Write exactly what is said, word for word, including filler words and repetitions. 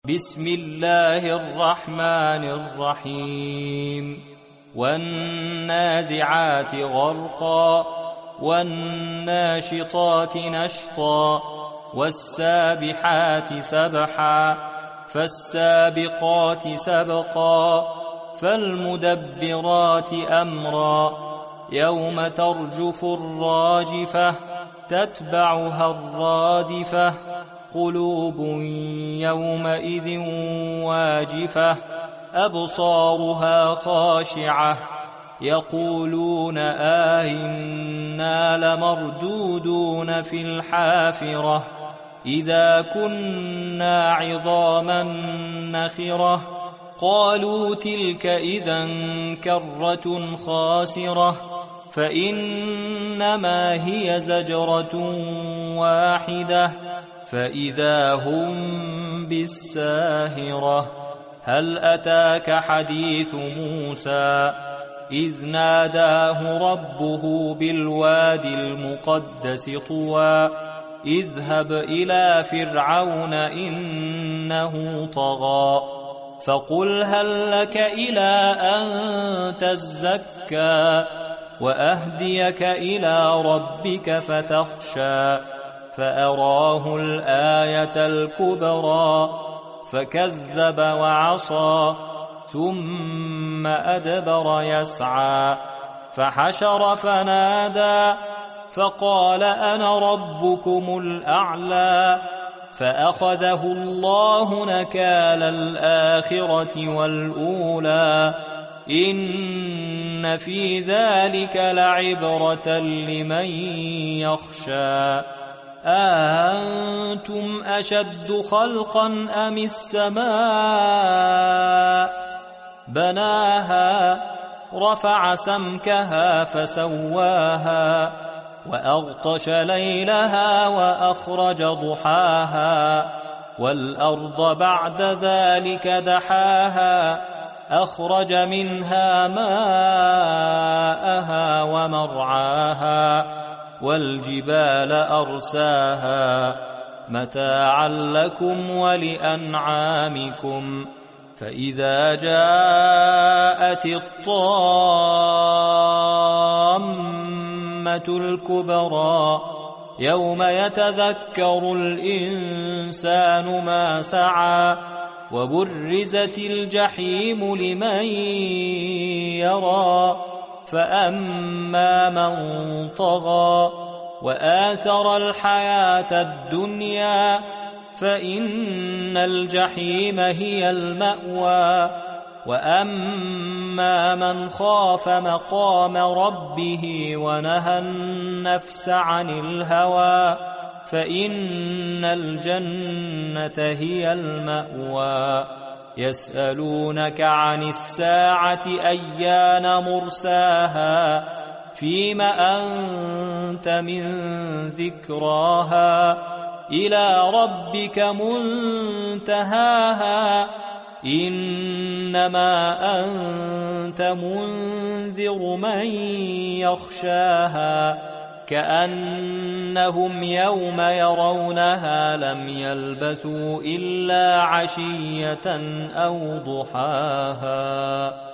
بسم الله الرحمن الرحيم والنازعات غرقا والناشطات نشطا والسابحات سبحا فالسابقات سبقا فالمدبرات أمرا يوم ترجف الراجفة تتبعها الرادفة قلوب يومئذ واجفة أبصارها خاشعة يقولون آئنا لمردودون في الحافرة إذا كنا عظاما نخرة قالوا تلك إذا كرة خاسرة فإنما هي زجرة واحدة فإذا هم بالساهرة هل أتاك حديث موسى إذ ناداه ربه بالوادي المقدس طوى اذهب إلى فرعون إنه طغى فقل هل لك إلى أن تزكى وأهديك إلى ربك فتخشى فأراه الآية الكبرى فكذب وعصى ثم أدبر يسعى فحشر فنادى فقال أنا ربكم الأعلى فأخذه الله نكال الآخرة والأولى إن في ذلك لعبرة لمن يخشى أأنتم أشد خلقا أم السماء بناها رفع سمكها فسواها وأغطش ليلها وأخرج ضحاها والأرض بعد ذلك دحاها أخرج منها ماءها ومرعاها والجبال أرساها متاعا لكم ولأنعامكم فإذا جاءت الطامة الكبرى يوم يتذكر الإنسان ما سعى وبرزت الجحيم لمن يرى فأما من طغى وآثر الحياة الدنيا فإن الجحيم هي المأوى وأما من خاف مقام ربه ونهى النفس عن الهوى فإن الجنة هي المأوى يسألونك عن الساعة أيان مرساها فيم أنت من ذكراها إلى ربك منتهاها إنما أنت منذر من يخشاها كأنهم يوم يرونها لم يلبثوا إلا عشية أو ضحاها.